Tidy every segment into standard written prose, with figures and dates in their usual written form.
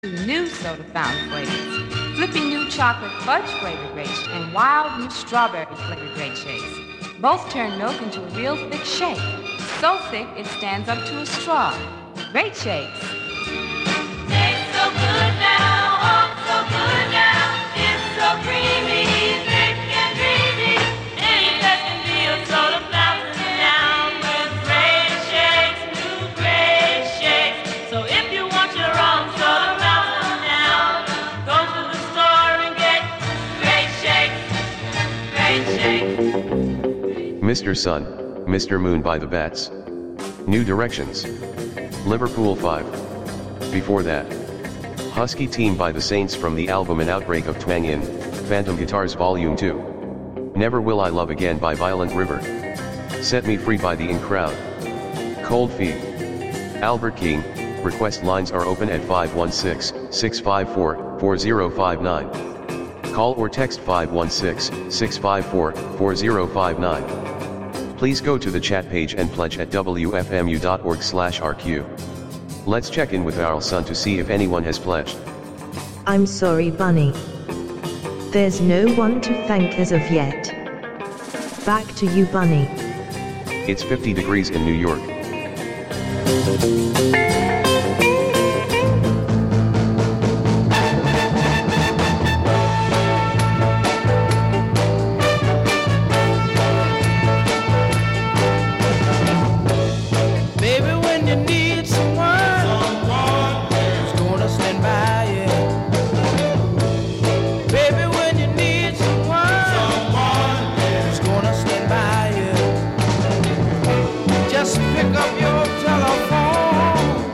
New soda fountain flavors, flipping new chocolate fudge flavored grape and wild new strawberry flavored grape shakes. Both turn milk into a real thick shake, so thick it stands up to a straw. Great shakes. Tastes so good now, oh so good now. It's so creamy, thick and dreamy. Any pet can be a soda fountain now with great shakes, new great shakes. So if you want your own soda fountain now, go to the store and get great shakes, great shakes. Mr. Sun, Mr. Moon by the Bats. New Directions. Liverpool 5. Before that, Husky Team by the Saints from the album An Outbreak of Twang in Phantom Guitars Volume 2. Never Will I Love Again by Violent River. Set Me Free by The In Crowd. Cold Feet. Albert King. Request lines are open at 516-654-4059. Call or text 516-654-4059. Please go to the chat page and pledge at wfmu.org/rq. Let's check in with our son to see if anyone has pledged. I'm sorry, Bunny. There's no one to thank as of yet. Back to you, Bunny. It's 50 degrees in New York. Pick up your telephone.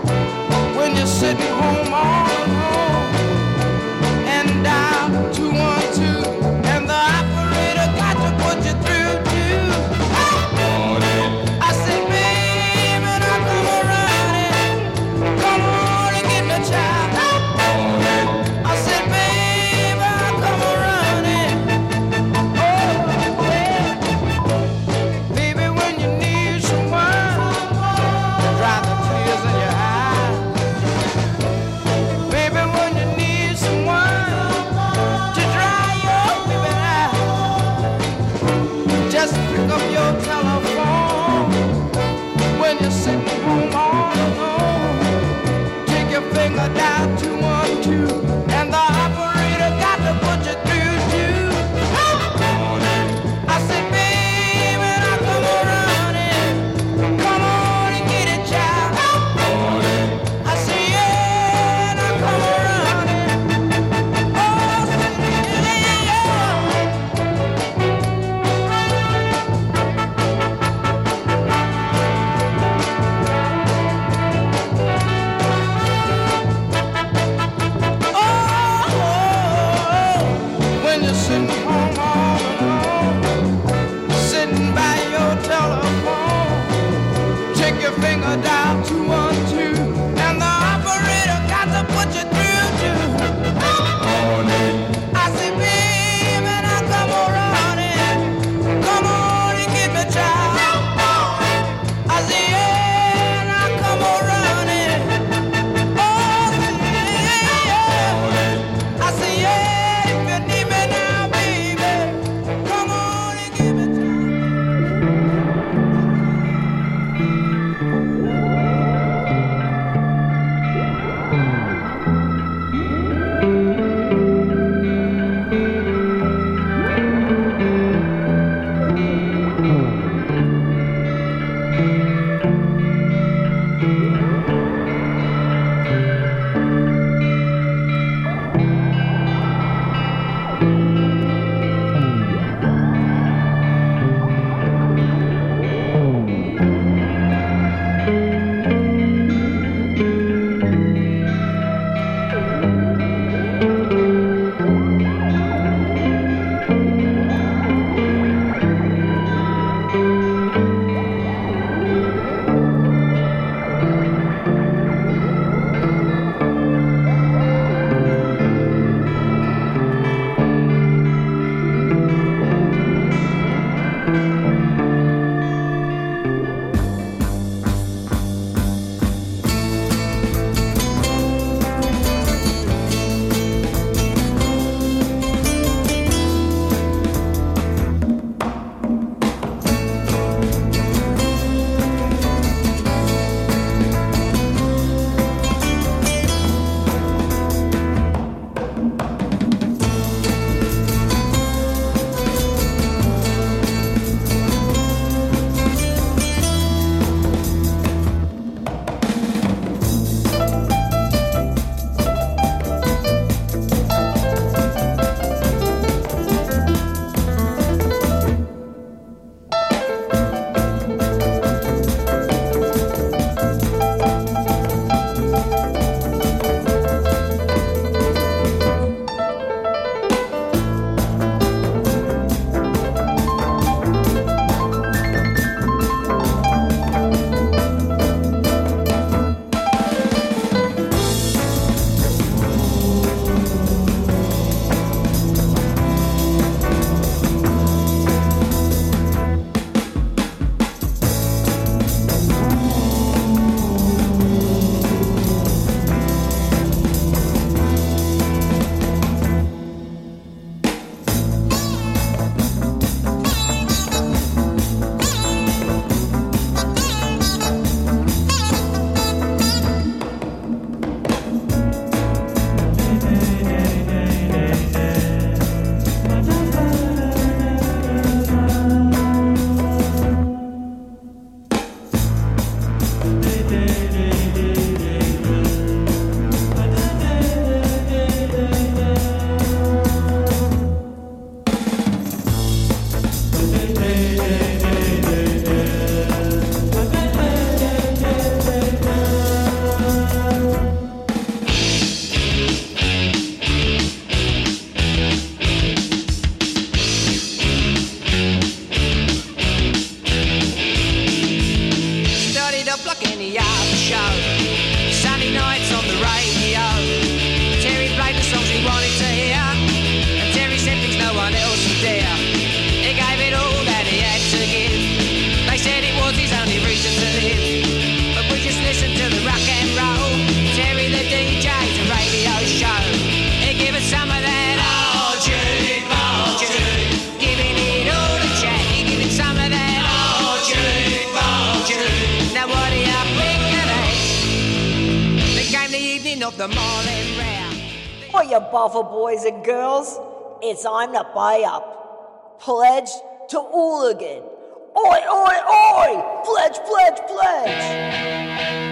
the Marlin Rare. For you buffer boys and girls, it's time to pay up. Pledge to Hooligan. Oi, oi, oi! Pledge, pledge, pledge!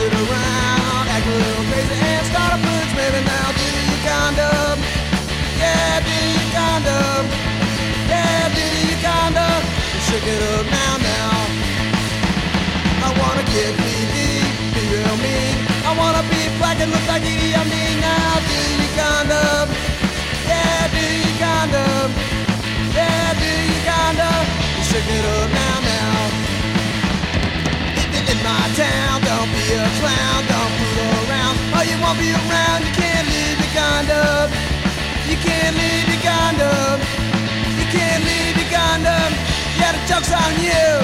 sit around, act a little crazy and start a blues maybe now. Do you kind of? Yeah, do you kind of? Yeah, do you kind of? Shake it up now. I wanna get be real mean. I wanna be black and look like Idi Amin now. Do you kind of? Yeah, do you kind of? Yeah, do you kind of? Shake it up now. If you're in my town, don't be a clown, don't fool around. Oh, you won't be around, you can't leave your kind of. You can't leave your kind of. You can't leave your kind of. Yeah, the joke's on you.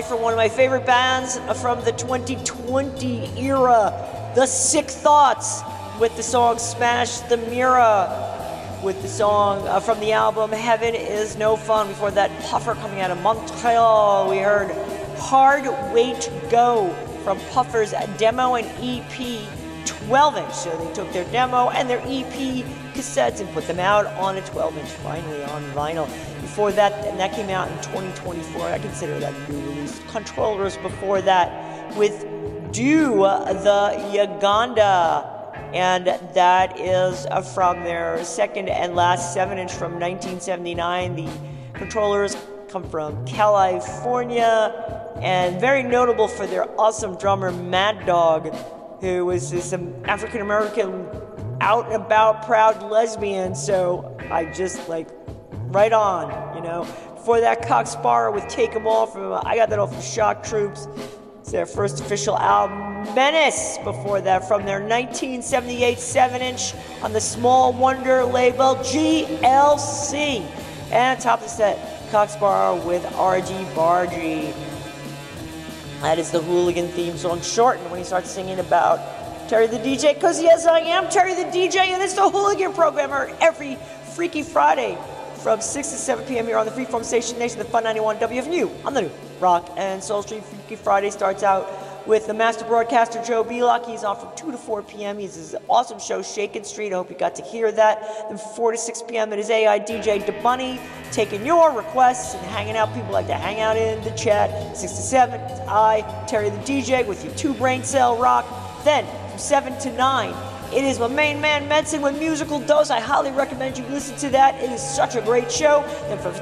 life from one of my favorite bands from the 2020 era, The Sick Thoughts, with the song Smash the Mirror, with the song from the album Heaven Is No Fun. Before that, Puffer coming out of Montreal. We heard Hard Way to Go from Puffer's demo and EP 12-inch. So they took their demo and their EP cassettes and put them out on a 12-inch, finally on vinyl. Before that, and that came out in 2024, I consider that a new release. Controllers before that with Do the Uganda. And that is from their second and last 7-inch from 1979. The Controllers come from California, and very notable for their awesome drummer Mad Dog, who was this African-American out and about proud lesbian. So I just like, right on, you know. Before that, Cock Sparrer with Take 'Em All from, I got that off of Shock Troops. It's their first official album. Menace before that from their 1978 7-inch on the Small Wonder label, GLC. And top of the set, Cock Sparrer with RG Bargy. That is the Hooligan theme song shortened when he starts singing about Terry the DJ, because yes, I am Terry the DJ, and it's the Hooligan program every Freaky Friday from 6 to 7 p.m. here on the Freeform Station Nation, the Fun 91 WFMU on the new Rock and Soul Street. Freaky Friday starts out with the master broadcaster Joe Belock. He's on from 2 to 4 p.m. He's his awesome show, Shakin' Street. I hope you got to hear that. Then 4 to 6 p.m. it is AI DJ DeBunny taking your requests and hanging out. People like to hang out in the chat. 6 to 7, it's I, Terry the DJ, with your 2 Brain Cell Rock. Then from 7 to 9, it is my main man Medicine with Musical Dose. I highly recommend you listen to that. It is such a great show. Then from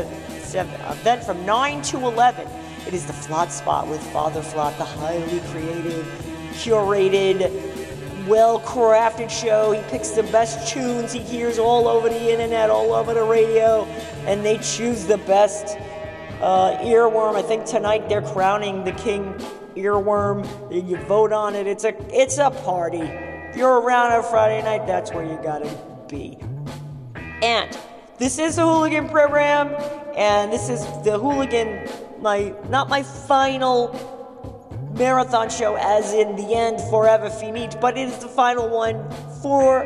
9 to 11, it is the Flot Spot with Father Flot, the highly creative, curated, well-crafted show. He picks the best tunes he hears all over the internet, all over the radio, and they choose the best earworm. I think tonight they're crowning the king earworm. You vote on it. It's a party. If you're around on Friday night, that's where you gotta be. And this is the Hooligan program, and this is the Hooligan, not my final marathon show, as in the end, forever finite, but it is the final one for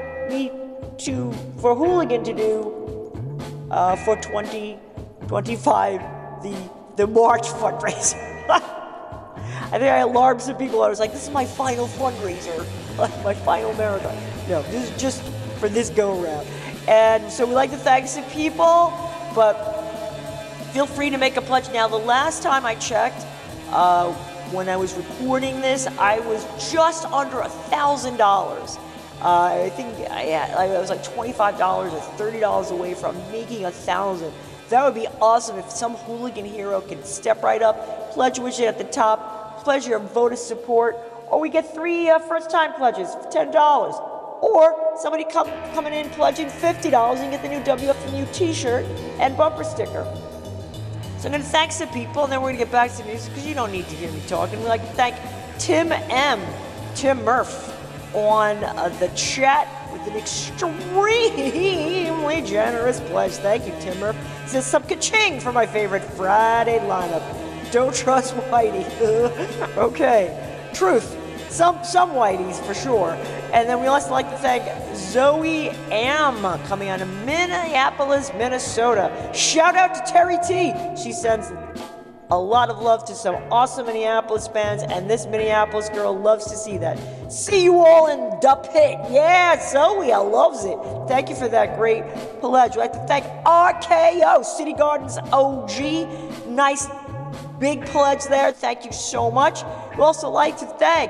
Hooligan to do for 2025, the March fundraiser. I think I alarmed some people. I was like, this is my final fundraiser, my final marathon. No, this is just for this go-around. And so we like to thank some people, but feel free to make a pledge. Now, the last time I checked, when I was recording this, I was just under $1,000. I think I was like $25 or $30 away from making $1,000. That would be awesome if some hooligan hero can step right up, pledge widget at the top, pledge your vote of support, or we get 3 first-time pledges for $10. Or somebody coming in pledging $50 and get the new WFMU t-shirt and bumper sticker. So I'm going to thank some people, and then we're going to get back to the music, because you don't need to hear me talking. We'd like to thank Tim Murph, on the chat with an extremely generous pledge. Thank you, Tim Murph. He says, some ka-ching for my favorite Friday lineup. Don't trust Whitey. Okay. Truth. Some Whiteys, for sure. And then we also like to thank Zoe Am, coming out of Minneapolis, Minnesota. Shout out to Terry T. She sends a lot of love to some awesome Minneapolis bands, and this Minneapolis girl loves to see that. See you all in the pit. Yeah, Zoe, I loves it. Thank you for that great pledge. We'd like to thank RKO, City Gardens OG. Nice big pledge there. Thank you so much. We'd also like to thank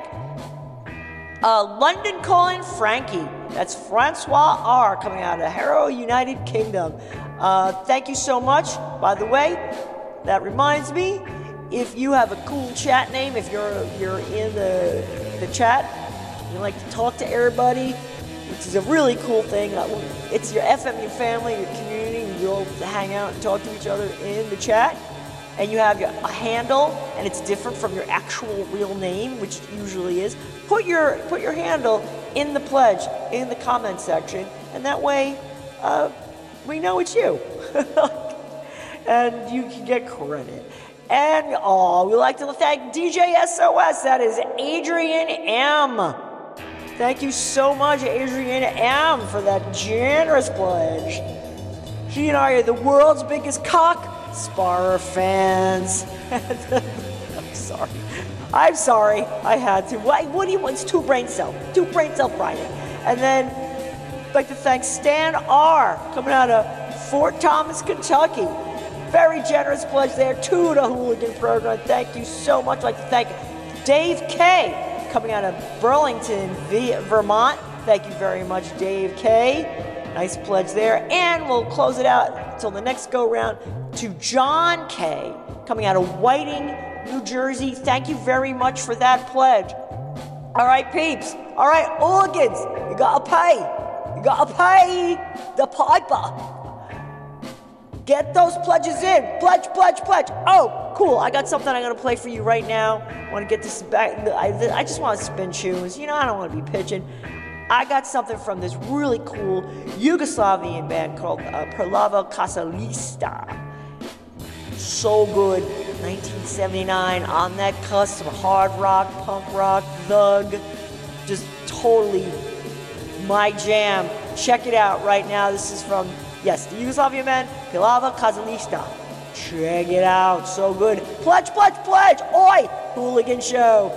London Calling Frankie. That's Francois R. coming out of Harrow, United Kingdom. Thank you so much. By the way, that reminds me, if you have a cool chat name, if you're in the chat, you like to talk to everybody, which is a really cool thing. It's your FMU family, your community, you all hang out and talk to each other in the chat. And you have a handle, and it's different from your actual real name, which it usually is. Put your handle in the pledge, in the comment section, and that way we know it's you. And you can get credit. And we like to thank DJ SOS. That is Adrian M. Thank you so much, Adrian M, for that generous pledge. He and I are the world's biggest cock sparrer fans. I'm sorry. I had to. What do you want? It's two brain cell Friday. And then I'd like to thank Stan R, coming out of Fort Thomas, Kentucky. Very generous pledge there to the Hooligan program. Thank you so much. I'd like to thank Dave K, coming out of Burlington, Vermont. Thank you very much, Dave K. Nice pledge there. And we'll close it out until the next go round to John K, coming out of Whiting, New Jersey. Thank you very much for that pledge. All right, peeps. All right, hooligans. You gotta pay. You gotta pay the piper. Get those pledges in. Pledge, pledge, pledge. Oh, cool. I got something I'm going to play for you right now. I want to get this back. I just want to spin tunes. You know, I don't want to be pitching. I got something from this really cool Yugoslavian band called Prlava Kasalista. So good. 1979, on that cusp of hard rock, punk rock, thug. Just totally my jam. Check it out right now. This is from... Yes, the Yugoslavian band, Prlava Kasalista. Check it out, so good. Pledge, pledge, pledge! Oi! Hooligan Show.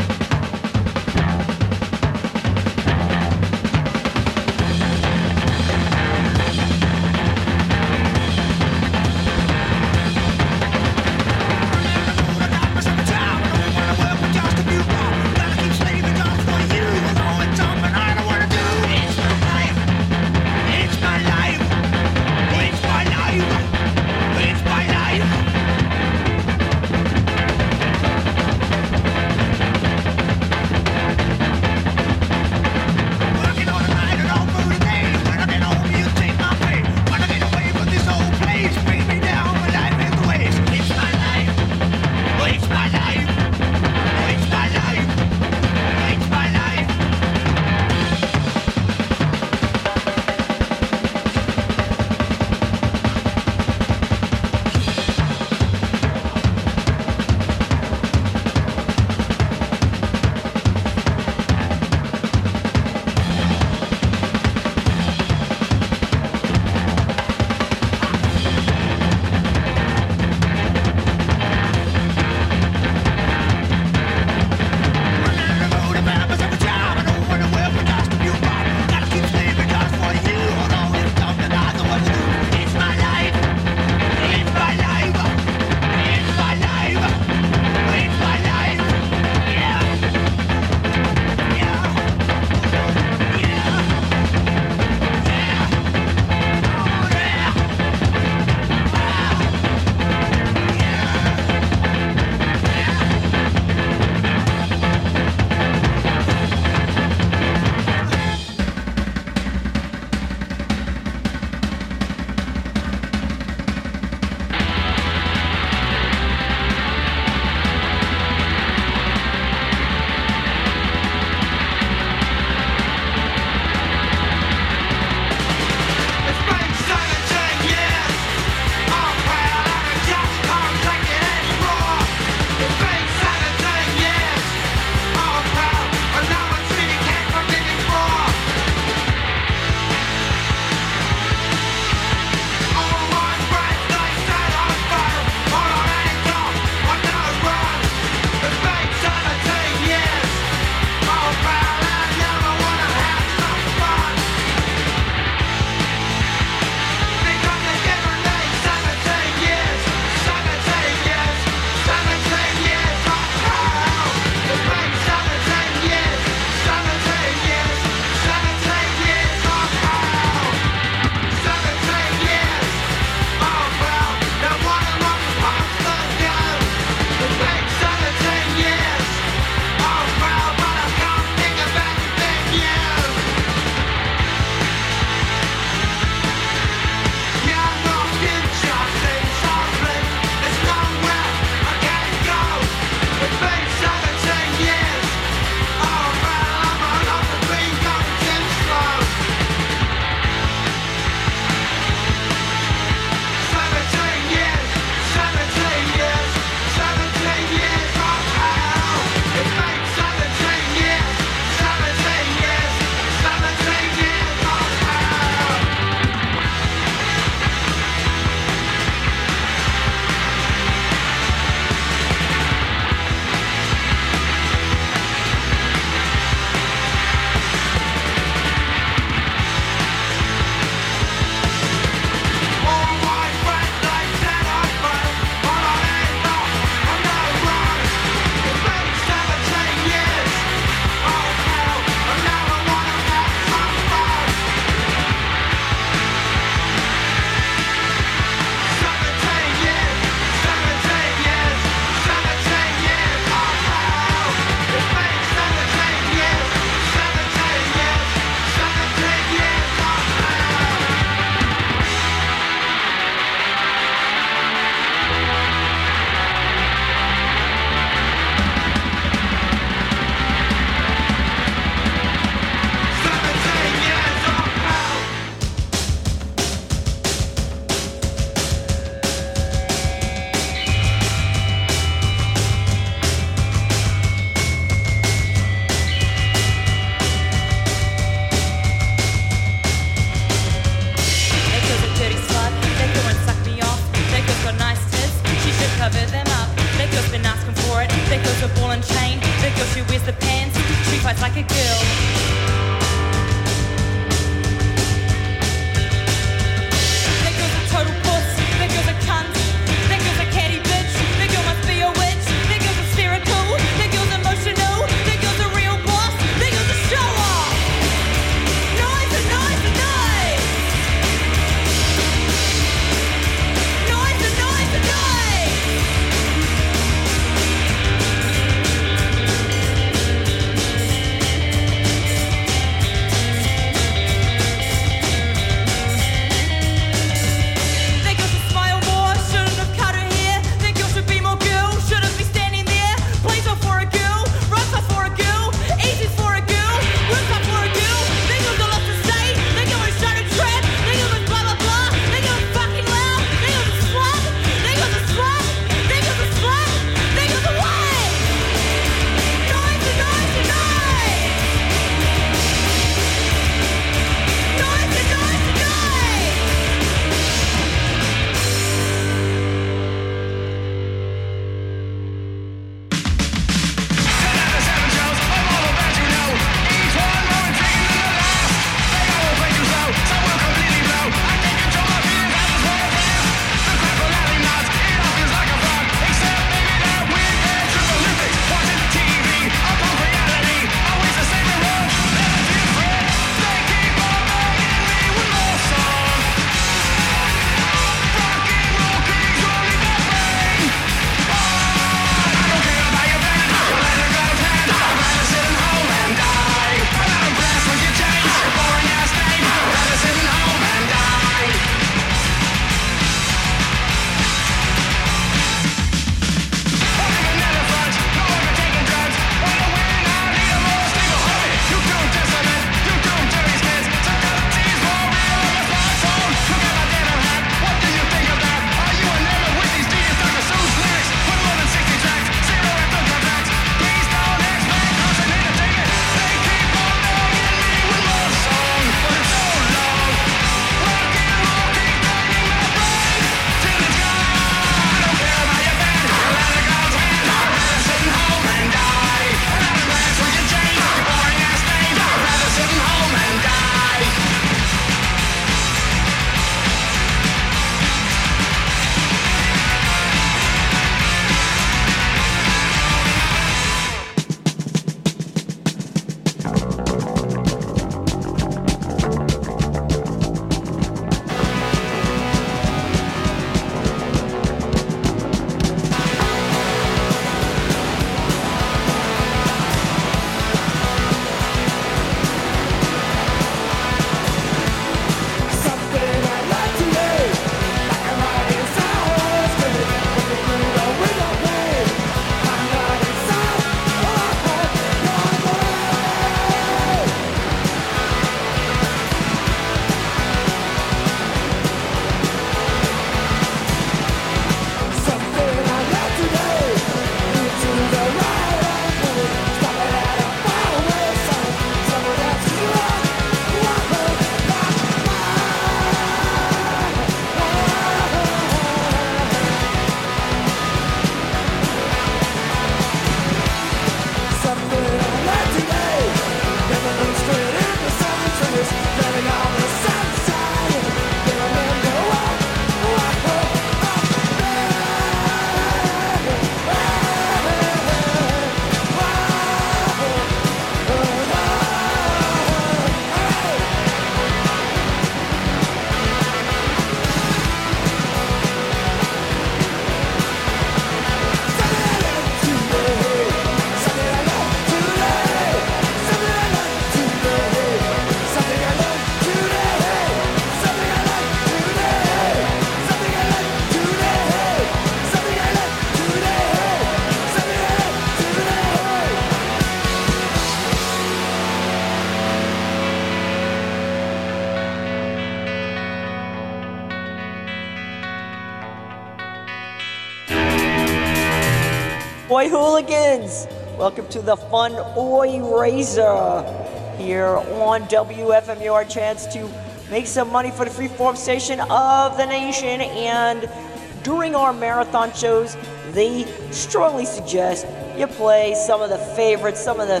Oi hooligans! Welcome to the fun Oi Razor here on WFMU, our chance to make some money for the freeform station of the nation. And during our marathon shows, they strongly suggest you play some of the favorites, some of the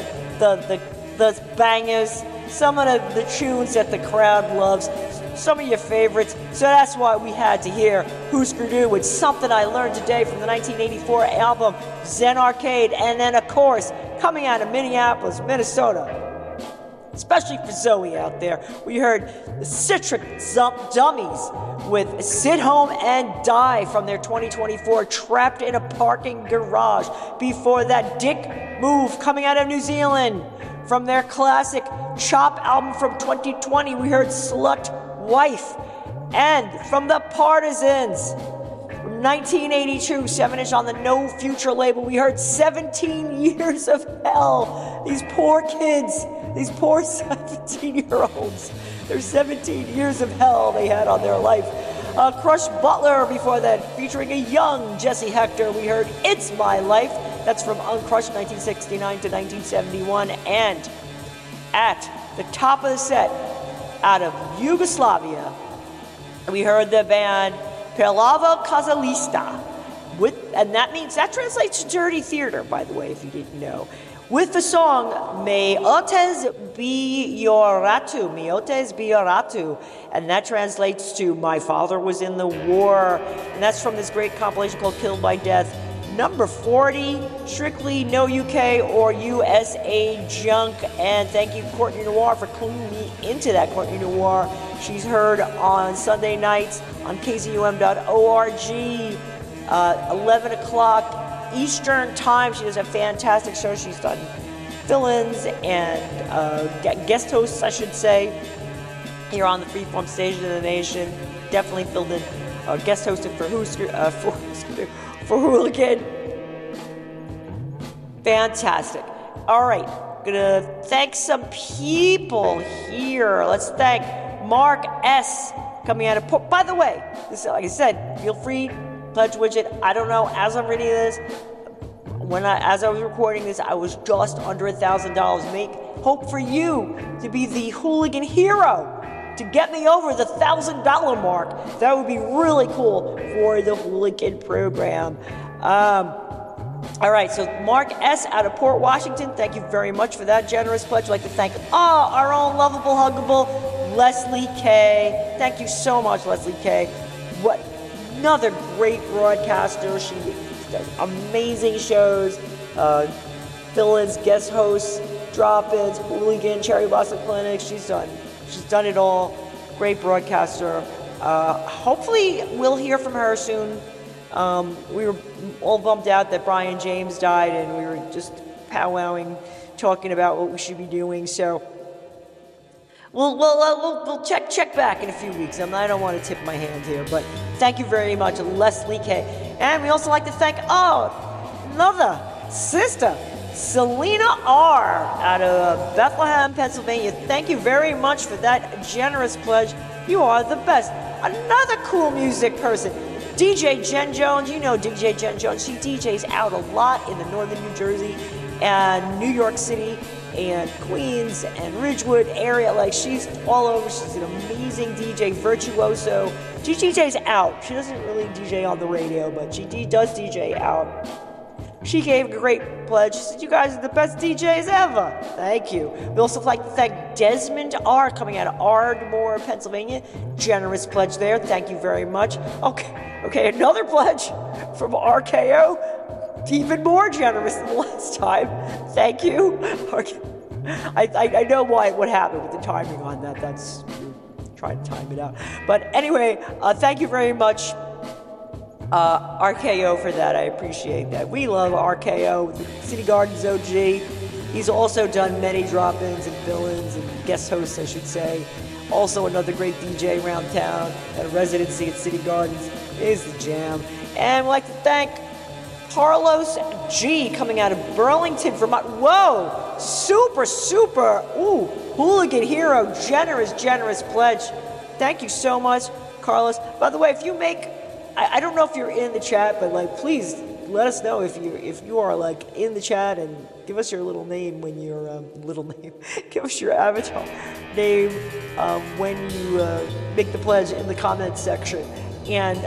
bangers, some of the tunes that the crowd loves, some of your favorites. So that's why we had to hear Husker Du with Something I Learned Today from the 1984 album Zen Arcade. And then, of course, coming out of Minneapolis, Minnesota, especially for Zoe out there, we heard the Citric Dummies with Sit Home and Die from their 2024 Trapped in a Parking Garage. Before that, Dick Move coming out of New Zealand from their classic Chop album from 2020, we heard Slut Wife. And from the Partisans from 1982, 7-inch on the No Future label, we heard 17 Years of Hell. These poor kids, these poor 17-year-olds, there's 17 years of hell they had on their life. Crush Butler before that, featuring a young Jesse Hector, we heard It's My Life. That's from Uncrushed 1969 to 1971. And at the top of the set, out of Yugoslavia, we heard the band Perlavo Kazalista, and that translates to Dirty Theater, by the way, if you didn't know, with the song Me Otes Bi Yoratu, Me Otes Bi Yoratu, and that translates to My Father Was in the War, and that's from this great compilation called Killed by Death, number 40, strictly no UK or USA junk. And thank you, Courtney Noir, for cluing me into that. Courtney Noir, she's heard on Sunday nights on kzum.org, 11 o'clock Eastern time. She does a fantastic show. She's done fill-ins and guest hosts, I should say, here on the Freeform Station of the Nation. Definitely filled in, guest hosted for Hooligan. Fantastic. All right, gonna thank some people here. Let's thank Mark S. coming out of by the way, this, like I said, feel free, pledge widget. I don't know, as I'm reading this, as I was recording this, I was just under $1,000. Hope for you to be the hooligan hero to get me over the $1,000 mark. That would be really cool for the hooligan program. All right, so Mark S. out of Port Washington, thank you very much for that generous pledge. I'd like to thank our own lovable, huggable Leslie K. Thank you so much, Leslie K. What another great broadcaster. She does amazing shows, fill-ins, guest hosts, drop-ins, hooligan, cherry blossom clinics. She's done it all. Great broadcaster. Hopefully we'll hear from her soon. We were all bummed out that Brian James died, and we were just powwowing, talking about what we should be doing. So we'll check back in a few weeks. I don't want to tip my hand here, but thank you very much, Leslie K. And we also like to thank another sister, Selena R. out of Bethlehem, Pennsylvania. Thank you very much for that generous pledge. You are the best. Another cool music person, DJ Jen Jones. You know DJ Jen Jones. She DJs out a lot in the northern New Jersey and New York City and Queens and Ridgewood area. Like, she's all over. She's an amazing DJ, virtuoso. She DJs out. She doesn't really DJ on the radio, but she does DJ out. She gave a great pledge. She said, you guys are the best DJs ever. Thank you. We also like to thank Desmond R. coming out of Ardmore, Pennsylvania. Generous pledge there. Thank you very much. Okay, another pledge from RKO. Even more generous than the last time. Thank you. I know what happened with the timing on that. That's trying to time it out. But anyway, thank you very much, RKO, for that. I appreciate that. We love RKO, City Gardens OG. He's also done many drop-ins and fill-ins and guest hosts, I should say. Also another great DJ around town at a residency at City Gardens is the jam. And we'd like to thank Carlos G. coming out of Burlington, Vermont. Whoa! Super, hooligan hero. Generous pledge. Thank you so much, Carlos. By the way, if you make, I don't know if you're in the chat, but please let us know if you are like in the chat, and give us your little name when you're give us your avatar name when you make the pledge in the comments section. And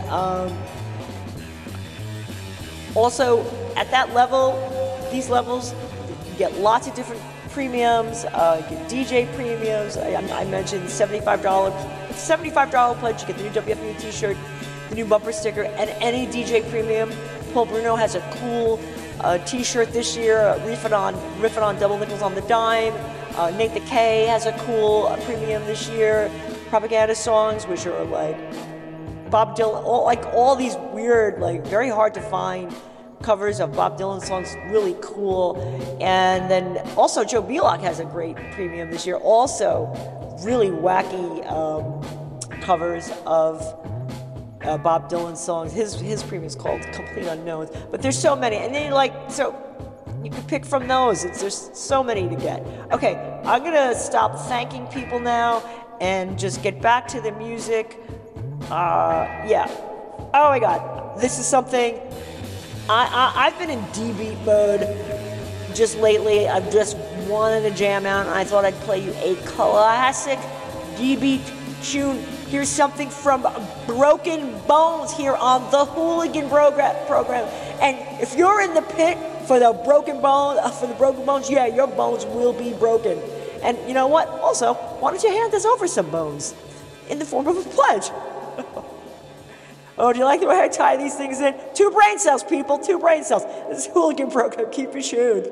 also at that level, these levels, you get lots of different premiums. You get DJ premiums. I mentioned $75. It's a $75 pledge. You get the new WFMU T-shirt, the new bumper sticker, and any DJ premium. Paul Bruno has a cool T-shirt this year, riffing on Double Nickels on the Dime. Nate the K has a cool premium this year. Propaganda songs, which are like Bob Dylan, all these weird, like very hard to find covers of Bob Dylan songs, really cool. And then also Joe Belak has a great premium this year. Also, really wacky covers of Bob Dylan songs. His premium is called Complete Unknowns. But there's so many, and then so you can pick from those. There's so many to get. Okay, I'm gonna stop thanking people now and just get back to the music. Yeah. Oh my God, this is something. I've been in D-beat mode just lately. I've just wanted to jam out, and I thought I'd play you a classic D-beat tune. Here's something from Broken Bones here on the Hooligan program. And if you're in the pit for the Broken Bones, yeah, your bones will be broken. And you know what? Also, why don't you hand us over some bones in the form of a pledge? Oh, do you like the way I tie these things in? 2 brain cells, people, 2 brain cells. This is Hooligan program. Keep it tuned.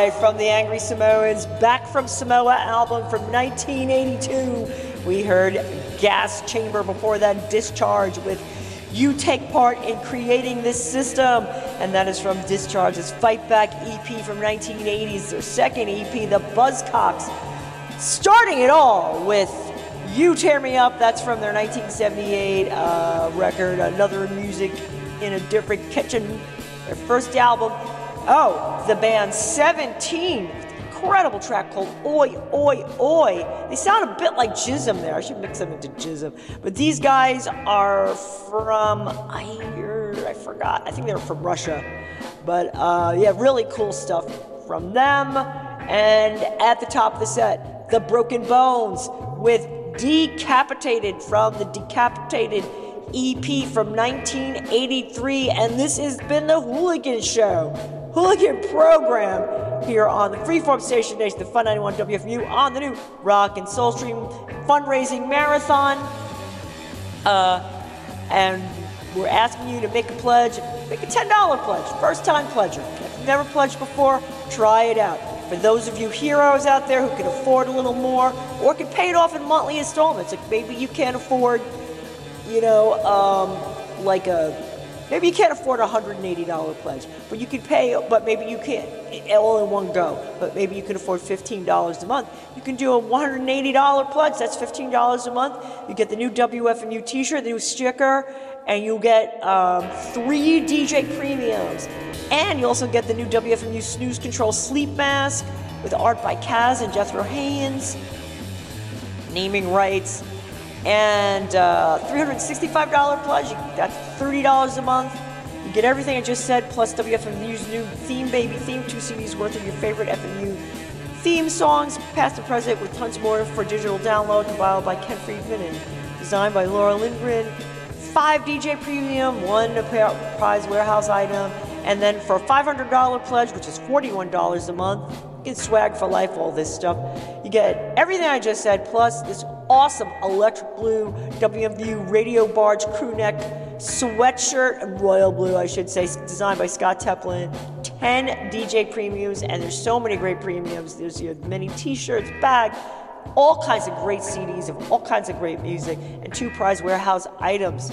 right, from the Angry Samoans, Back from Samoa album from 1982. We heard Gas Chamber, before that Discharge with You Take Part in Creating This System. And that is from Discharge's Fight Back EP from 1980s, their second EP, The Buzzcocks. Starting it all with You Tear Me Up, that's from their 1978 record, Another Music in a Different Kitchen, their first album. Oh, the band 17, incredible track called Oi, Oi, Oi. They sound a bit like Jism there. I should mix them into Jism. But these guys are from, I forgot, I think they were from Russia. But yeah, really cool stuff from them. And at the top of the set, The Broken Bones with Decapitated from the Decapitated EP from 1983. And this has been the Hooligan Show. Hooligan program here on the Freeform Station Nation, the Fun 91 WFMU, on the new Rock and Soul Stream fundraising marathon. And we're asking you to make a pledge, make a $10 pledge, first time pledger. If you've never pledged before, try it out. For those of you heroes out there who can afford a little more or can pay it off in monthly installments, like maybe you can't afford, you know, maybe you can't afford a $180 pledge, but you can pay, but maybe you can't all in one go, but maybe you can afford $15 a month. You can do a $180 pledge, that's $15 a month. You get the new WFMU t-shirt, the new sticker, and you'll get 3 DJ premiums. And you also get the new WFMU Snooze Control sleep mask with art by Kaz and Jethro Haynes, naming rights. And $365 pledge, that's $30 a month. You get everything I just said, plus WFMU's new Theme Baby theme, 2 CDs worth of your favorite FMU theme songs, past and present, with tons more for digital download, compiled by Ken Friedman and designed by Laura Lindgren. 5 DJ premium, 1 prize warehouse item, and then for a $500 pledge, which is $41 a month, you get swag for life, all this stuff. You get everything I just said, plus this awesome electric blue WMU Radio Barge crew neck sweatshirt, and royal blue, I should say, designed by Scott Teplin. 10 DJ premiums, and there's so many great premiums. There's many t-shirts, bags, all kinds of great CDs of all kinds of great music, and 2 prize warehouse items.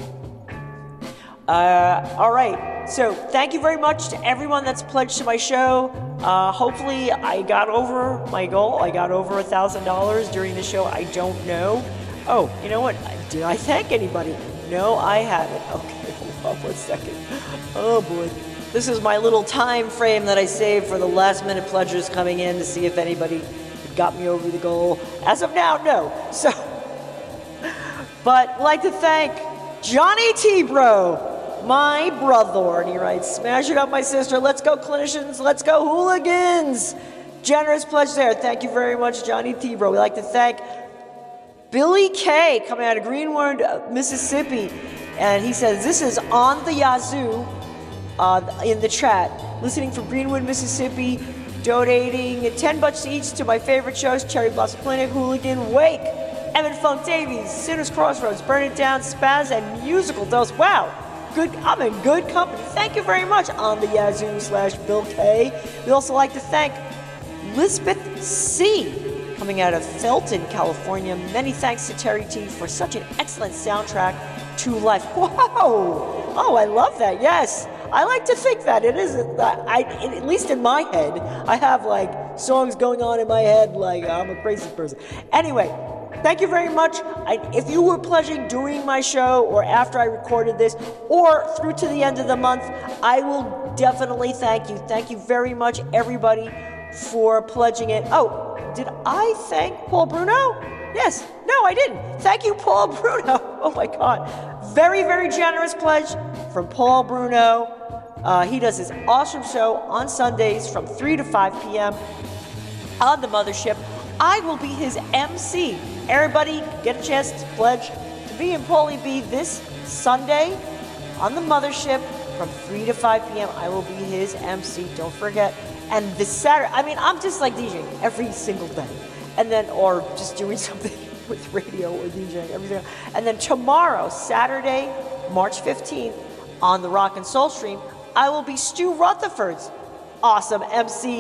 All right, so thank you very much to everyone that's pledged to my show. Hopefully I got over my goal. I got over $1,000 during the show. I don't know. Oh, you know what? Did I thank anybody? No, I haven't. Okay, hold on 1 second. Oh boy. This is my little time frame that I saved for the last minute pledges coming in to see if anybody got me over the goal. As of now, no. So, but I'd like to thank Johnny T-Bro, my brother, and he writes, smash it up, my sister, let's go clinicians, let's go hooligans. Generous pledge there. Thank you very much, Johnny T-Bro. We'd like to thank Billy K, coming out of Greenwood, Mississippi, and he says, this is on the Yazoo in the chat, listening from Greenwood, Mississippi, donating $10 each to my favorite shows, Cherry Blossom Clinic, Hooligan, Wake, Evan Funk Davies, Sinners Crossroads, Burn It Down, Spaz, and Musical Dose. Wow, good, I'm in good company. Thank you very much, on the Yazoo / Bill K. We'd also like to thank Lisbeth C, coming out of Felton, California. Many thanks to Terry T for such an excellent soundtrack to life. Wow! Oh, I love that. Yes, I like to think that it is. At least in my head, I have like songs going on in my head like I'm a crazy person. Anyway, thank you very much. If you were pledging during my show or after I recorded this or through to the end of the month, I will definitely thank you. Thank you very much, everybody, for pledging it. Oh, did I thank Paul Bruno? Yes. No, I didn't. Thank you, Paul Bruno. Oh my God. Very, very generous pledge from Paul Bruno. He does his awesome show on Sundays from 3 to 5 p.m. on the Mothership. I will be his MC. Everybody get a chance to pledge to be in Paulie B this Sunday on the Mothership from 3 to 5 p.m. I will be his MC. Don't forget. And this Saturday, I mean, I'm just like DJing every single day. And then, or just doing something with radio or DJing, everything. And then tomorrow, Saturday, March 15th, on the Rock and Soul Stream, I will be Stu Rutherford's awesome MC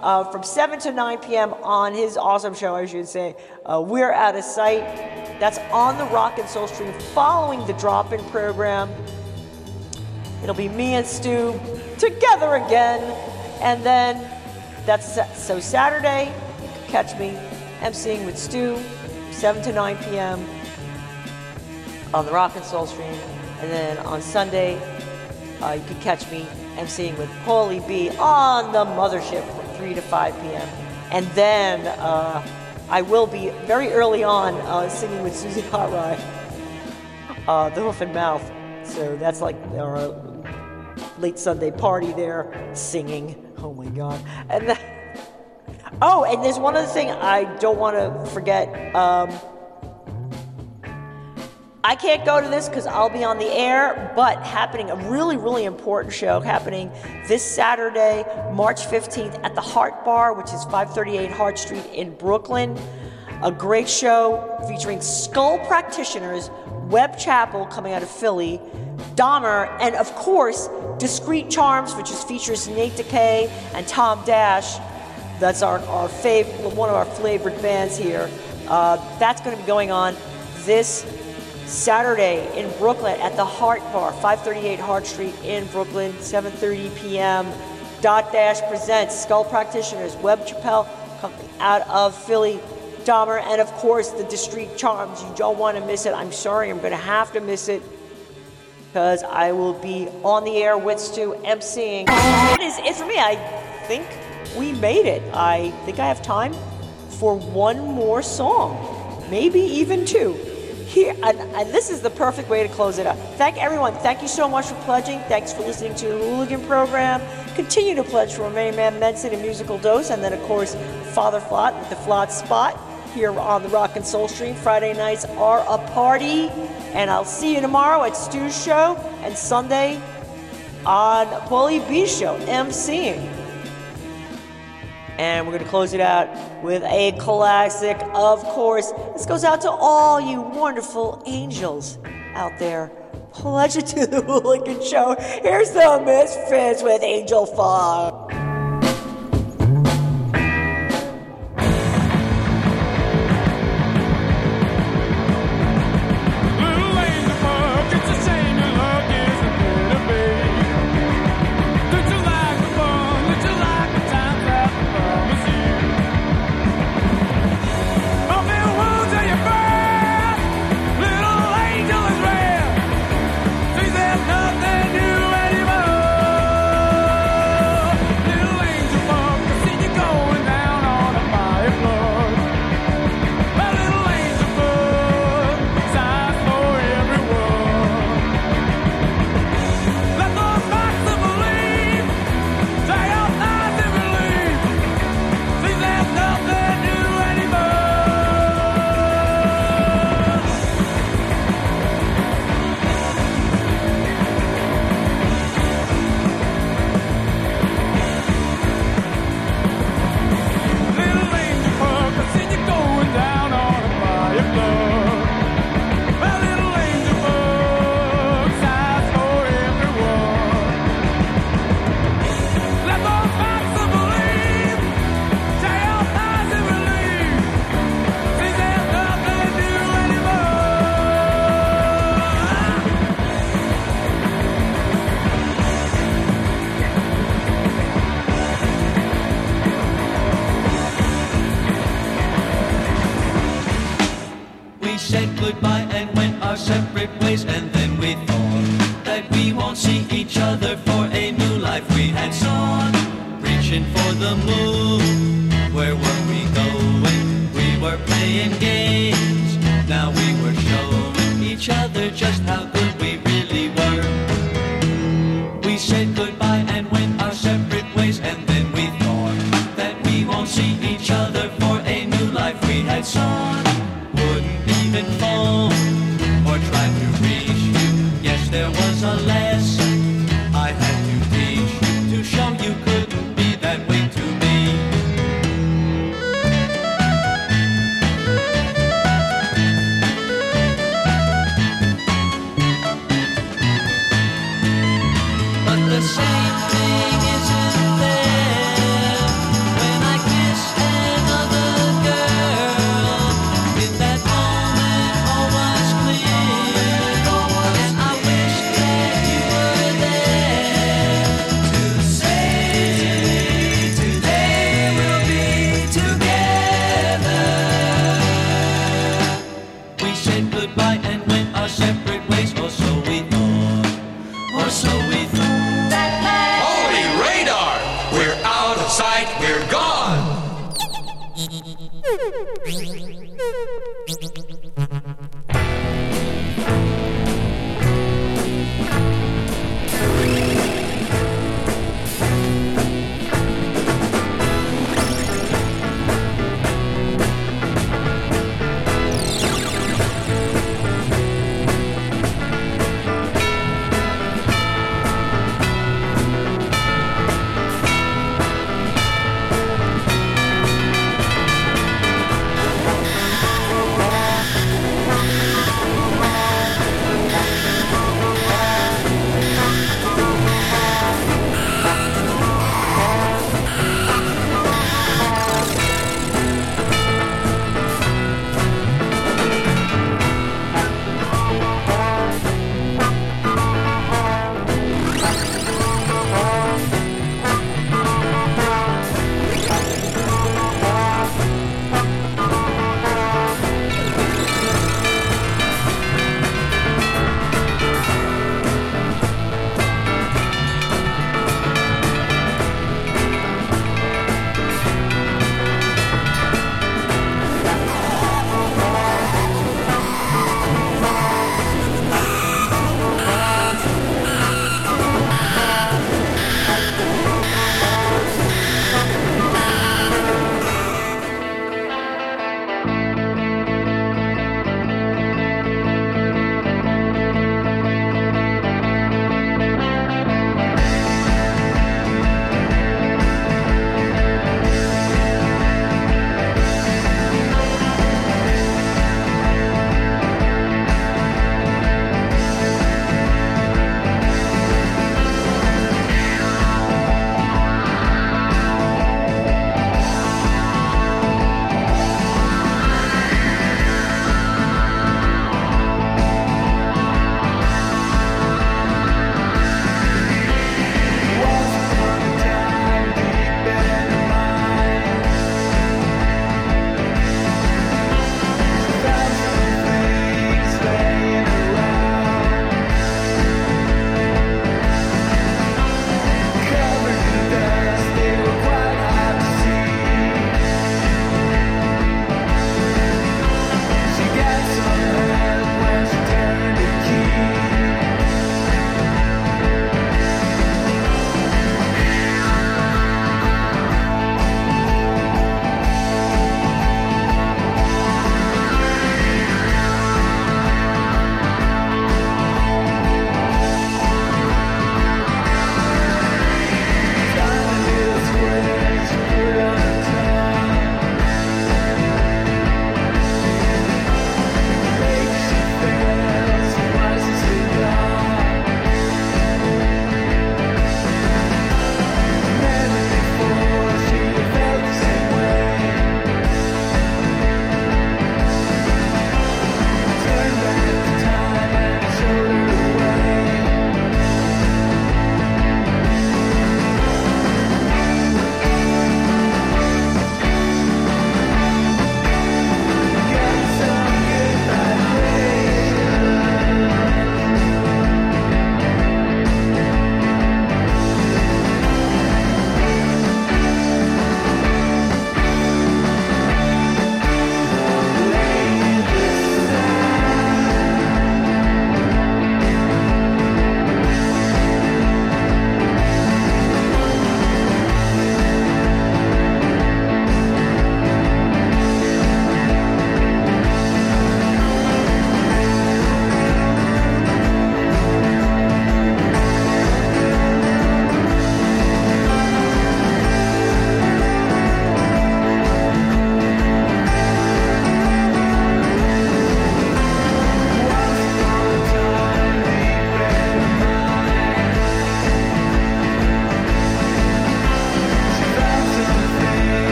from 7 to 9 p.m. on his awesome show, I should say. We're Out of Sight. That's on the Rock and Soul Stream following the drop-in program. It'll be me and Stu together again. And then so Saturday, you can catch me emceeing with Stu, 7 to 9 p.m. on the Rock and Soul Stream. And then on Sunday, you can catch me emceeing with Paulie B on the Mothership from 3 to 5 p.m. And then I will be very early on singing with Susie Hot Rod, the Hoof and Mouth. So that's like our late Sunday party there, singing. Oh my God. And then, and there's one other thing I don't want to forget. I can't go to this because I'll be on the air, but happening, a really, really important show happening this Saturday, March 15th at the Hart Bar, which is 538 Hart Street in Brooklyn. A great show featuring Skull Practitioners, Webb Chapel coming out of Philly, Dahmer, and of course, Discreet Charms, which features Nate Decay and Tom Dash. That's one of our favorite bands here. That's going to be going on this Saturday in Brooklyn at the Hart Bar, 538 Hart Street in Brooklyn, 7:30 p.m. Dot Dash presents Skull Practitioners, Webb Chappelle coming out of Philly, Dahmer, and of course the Discreet Charms. You don't want to miss it. I'm sorry, I'm going to have to miss it because I will be on the air with Stu emceeing. That is it for me. I think we made it. I think I have time for one more song, maybe even two. Here, and this is the perfect way to close it up. Thank everyone. Thank you so much for pledging. Thanks for listening to the Hooligan program. Continue to pledge for Many Man Medicine and Musical Dose. And then, of course, Father Flott with the Flott Spot here on the Rock and Soul Stream. Friday nights are a party. And I'll see you tomorrow at Stu's show. And Sunday on Paulie B's show, emceeing. And we're going to close it out with a classic, of course. This goes out to all you wonderful angels out there. Pleasure to the Hooligan Show. Here's the Misfits with Angel Fog. The same thing isn't there when goodbye, and when our shepherd